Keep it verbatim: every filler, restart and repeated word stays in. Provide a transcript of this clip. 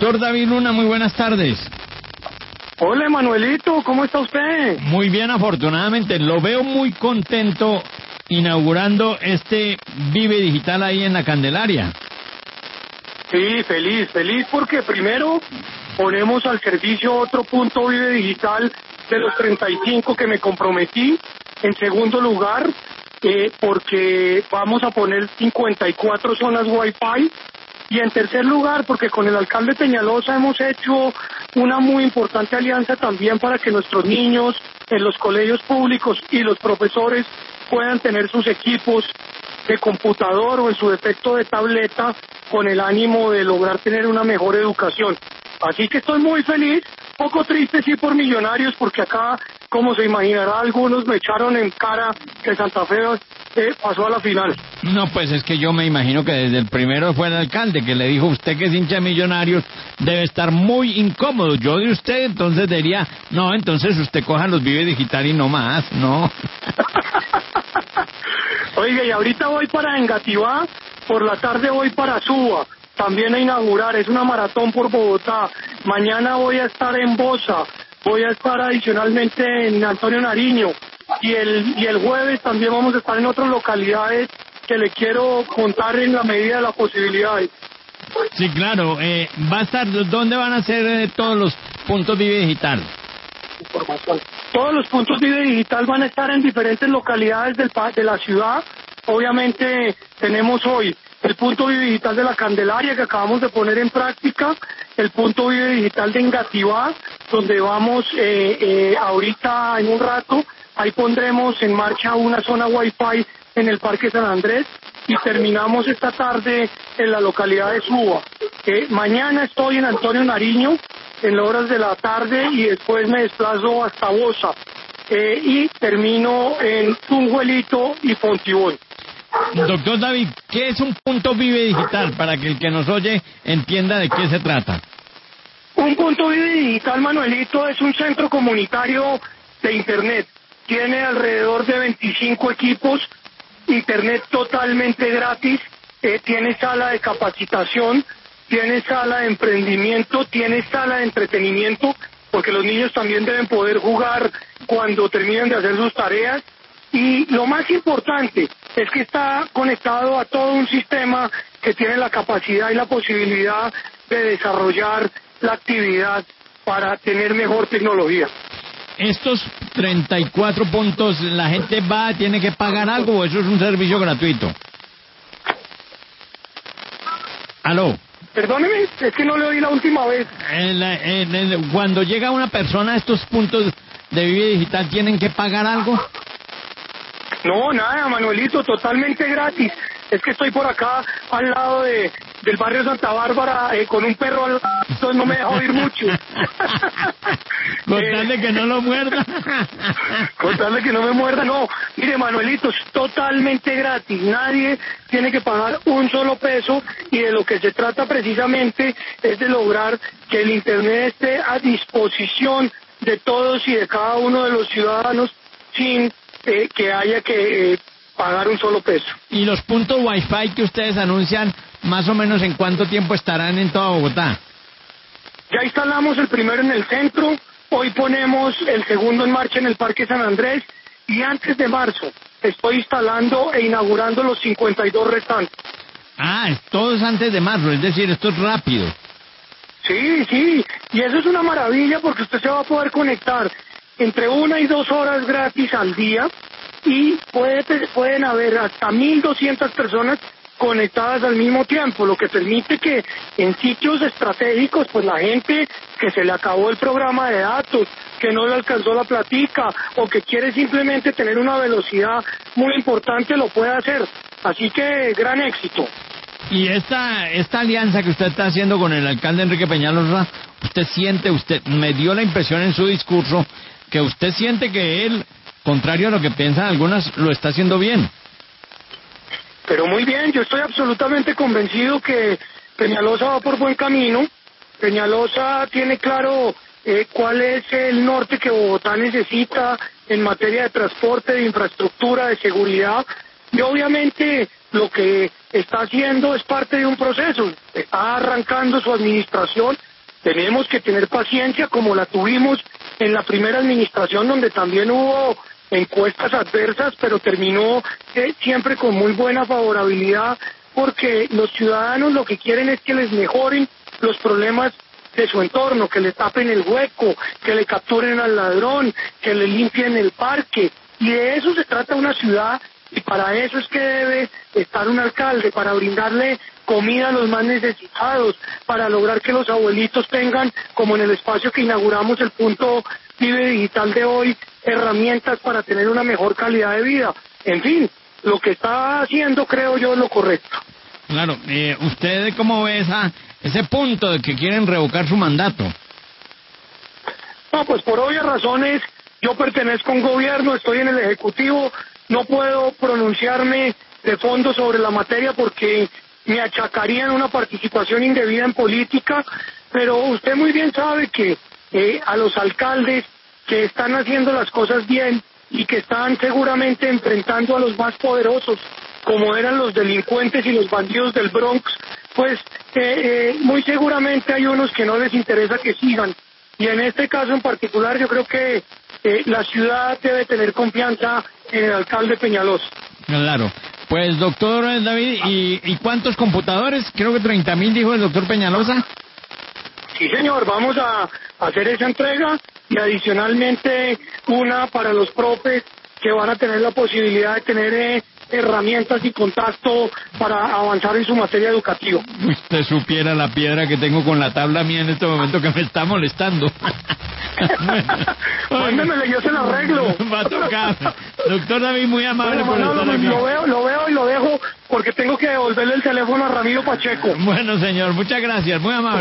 Doctor David Luna, muy buenas tardes. Hola, Manuelito, ¿cómo está usted? Muy bien, afortunadamente. Lo veo muy contento inaugurando este Vive Digital ahí en la Candelaria. Sí, feliz, feliz porque primero ponemos al servicio otro punto Vive Digital de los treinta y cinco que me comprometí. En segundo lugar, eh, porque vamos a poner cincuenta y cuatro zonas Wi-Fi. Y en tercer lugar, porque con el alcalde Peñalosa hemos hecho una muy importante alianza también para que nuestros niños en los colegios públicos y los profesores puedan tener sus equipos de computador o en su defecto de tableta con el ánimo de lograr tener una mejor educación. Así que estoy muy feliz, poco triste sí por Millonarios, porque acá, como se imaginará, algunos me echaron en cara que Santa Fe eh, pasó a la final. No, pues es que yo me imagino que desde el primero fue el alcalde que le dijo, usted que es hincha de Millonarios debe estar muy incómodo. Yo de usted entonces diría, no, entonces usted coja los Vive Digital y no más, no. Oiga, y ahorita voy para Engativá, por la tarde voy para Suba, también a inaugurar, es una maratón por Bogotá. Mañana voy a estar en Bosa, voy a estar adicionalmente en Antonio Nariño, y el, y el jueves también vamos a estar en otras localidades que le quiero contar en la medida de las posibilidades. Sí, claro, eh, va a estar, ¿dónde van a ser eh, todos los puntos Vive Digital? Información. Todos los puntos Vive Digital van a estar en diferentes localidades del de la ciudad. Obviamente tenemos hoy el punto Vive Digital de la Candelaria que acabamos de poner en práctica, el punto Vive Digital de Engativá, donde vamos eh, eh, ahorita en un rato, ahí pondremos en marcha una zona Wi-Fi en el Parque San Andrés y terminamos esta tarde en la localidad de Suba. Eh, mañana estoy en Antonio Nariño en las horas de la tarde y después me desplazo hasta Bosa eh, y termino en Tunjuelito y Fontibón. Doctor David, ¿qué es un punto Vive Digital para que el que nos oye entienda de qué se trata? Un punto Vive Digital, Manuelito, es un centro comunitario de Internet. Tiene alrededor de veinticinco equipos, Internet totalmente gratis, eh, tiene sala de capacitación, tiene sala de emprendimiento, tiene sala de entretenimiento, porque los niños también deben poder jugar cuando terminen de hacer sus tareas. Y lo más importante es que está conectado a todo un sistema que tiene la capacidad y la posibilidad de desarrollar la actividad para tener mejor tecnología. Estos treinta y cuatro puntos, ¿la gente va, tiene que pagar algo o eso es un servicio gratuito? ¿Aló? Perdóneme, es que no le oí la última vez. En la, en el, cuando llega una persona a estos puntos de Vive Digital, ¿tienen que pagar algo? No, nada, Manuelito, totalmente gratis. Es que estoy por acá al lado de del barrio Santa Bárbara eh, con un perro al lado, entonces no me deja oír mucho. Contarle eh, que no lo muerda. Contarle que no me muerda, no. Mire, Manuelito, es totalmente gratis. Nadie tiene que pagar un solo peso y de lo que se trata precisamente es de lograr que el Internet esté a disposición de todos y de cada uno de los ciudadanos sin eh, que haya que... Eh, pagar un solo peso. ¿Y los puntos Wi-Fi que ustedes anuncian, más o menos en cuánto tiempo estarán en toda Bogotá? Ya instalamos el primero en el centro, hoy ponemos el segundo en marcha en el Parque San Andrés y antes de marzo estoy instalando e inaugurando los cincuenta y dos restantes. Ah, todo es antes de marzo, es decir, esto es rápido. Sí, sí, y eso es una maravilla porque usted se va a poder conectar entre una y dos horas gratis al día y puede, pueden haber hasta mil doscientas personas conectadas al mismo tiempo, lo que permite que en sitios estratégicos, pues la gente que se le acabó el programa de datos, que no le alcanzó la platica o que quiere simplemente tener una velocidad muy importante, lo puede hacer. Así que gran éxito. Y esta esta alianza que usted está haciendo con el alcalde Enrique Peñalosa, usted siente, usted me dio la impresión en su discurso que usted siente que él, contrario a lo que piensan algunas, lo está haciendo bien. Pero muy bien, yo estoy absolutamente convencido que Peñalosa va por buen camino. Peñalosa tiene claro eh, cuál es el norte que Bogotá necesita en materia de transporte, de infraestructura, de seguridad. Y obviamente lo que está haciendo es parte de un proceso. Está arrancando su administración Tenemos que tener paciencia como la tuvimos en la primera administración, donde también hubo encuestas adversas, pero terminó eh, siempre con muy buena favorabilidad, porque los ciudadanos lo que quieren es que les mejoren los problemas de su entorno, que le tapen el hueco, que le capturen al ladrón, que le limpien el parque, y de eso se trata una ciudad, y para eso es que debe estar un alcalde, para brindarle comida a los más necesitados, para lograr que los abuelitos tengan, como en el espacio que inauguramos el punto Vive Digital de hoy, herramientas para tener una mejor calidad de vida. En fin, lo que está haciendo, creo yo, es lo correcto. Claro, eh, ¿usted cómo ve esa, ese punto de que quieren revocar su mandato? No, pues por obvias razones, yo pertenezco a un gobierno, estoy en el Ejecutivo, no puedo pronunciarme de fondo sobre la materia porque me achacarían una participación indebida en política, pero usted muy bien sabe que eh, a los alcaldes que están haciendo las cosas bien y que están seguramente enfrentando a los más poderosos, como eran los delincuentes y los bandidos del Bronx, pues eh, eh, muy seguramente hay unos que no les interesa que sigan. Y en este caso en particular yo creo que eh, la ciudad debe tener confianza en el alcalde Peñalosa. Claro. Pues, doctor David, ¿y, y cuántos computadores? Creo que treinta mil, dijo el doctor Peñalosa. Sí, señor, vamos a hacer esa entrega y adicionalmente una para los profes que van a tener la posibilidad de tener eh, herramientas y contacto para avanzar en su materia educativa. Usted supiera la piedra que tengo con la tabla mía en este momento que me está molestando. Mándemele, yo se la arreglo. Va a tocar. Doctor David, muy amable bueno, por Manolo, estar aquí. Lo veo, lo veo y lo dejo porque tengo que devolverle el teléfono a Ramiro Pacheco. Bueno, señor, muchas gracias, muy amable.